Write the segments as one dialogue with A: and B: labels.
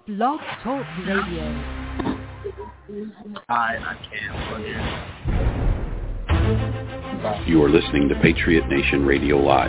A: Blog Talk Radio.
B: I can't.
C: You are listening to Patriot Nation Radio Live,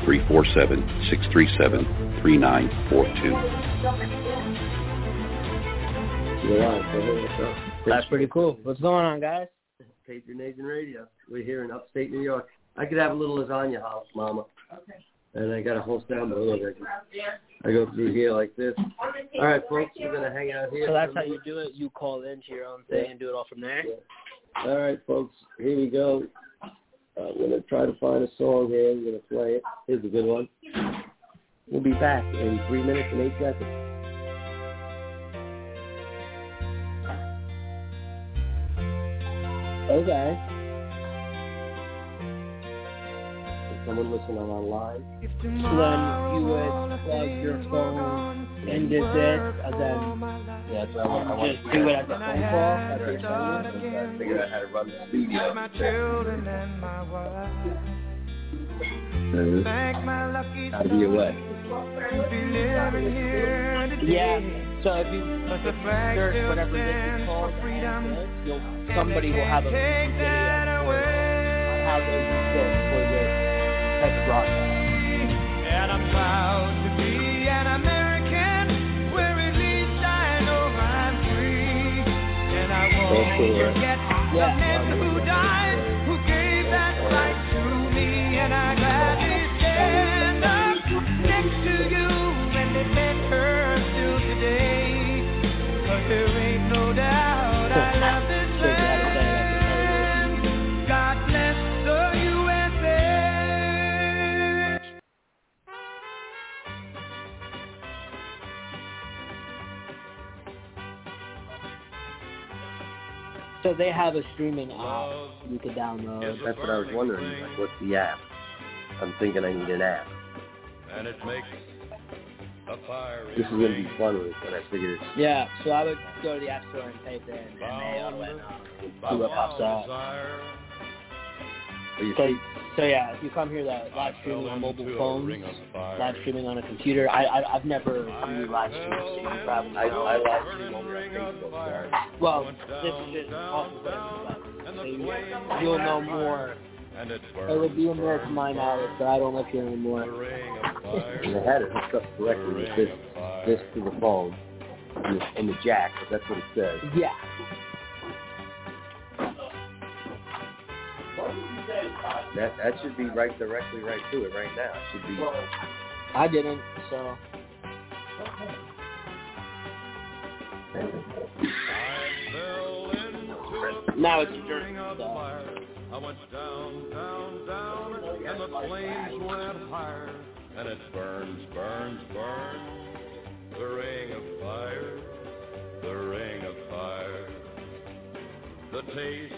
C: 347-637-3942.
D: That's pretty cool. What's going on, guys?
B: Patriot Nation Radio. We're here in upstate New York. I could have a little lasagna house, Mama. Okay. And I got a whole stand, but look, I go through here like this. All right, folks, we're going to hang out here.
D: So that's how you do it? You call into your own thing and do it all from there?
B: Yeah. All right, folks, here we go. We're going to try to find a song here. We're going to play it. Here's a good one. We'll be back in 3 minutes and 8 seconds. Okay. Someone listening online.
D: So then you would plug your phone into this, and then
B: yeah, so I
D: just do it as a phone call.
B: I figured out how to run the studio. How to be away.
D: Yeah. So if you search whatever this is called, somebody will have a video on how they use this for this type of broadcast.
E: And I'm proud to be an American, where at least I know I'm free. And I won't forget the men who died, who gave that right to me. And I gladly stand up next to you and defend her till today. 'Cause there ain't no doubt I love this land. God bless the USA.
D: So they have a streaming app you could download.
B: That's what I was wondering. Like, what's the app? I'm thinking I need an app.
E: And it makes a fire.
B: This is going to be fun with it, but I figured it's...
D: Yeah, so I would go to the App Store and type in MAO and see what pops up. So yeah, if you come here, the live streaming on mobile phones, live streaming on a computer. I've never really live streamed, so you probably
B: I live stream over on Facebook. Sorry.
D: Well, this is just off of whatever, so you'll know more. It would be in there to my knowledge, but I don't live here anymore.
B: And I had it hooked up correctly with this to the phone and the jack, but that's what it says.
D: Yeah.
B: That should be directly right to it right now. It should be.
D: I didn't, so. Now it's during stuff.
E: I went down, and the flames went higher, and it burns, the ring of fire, the taste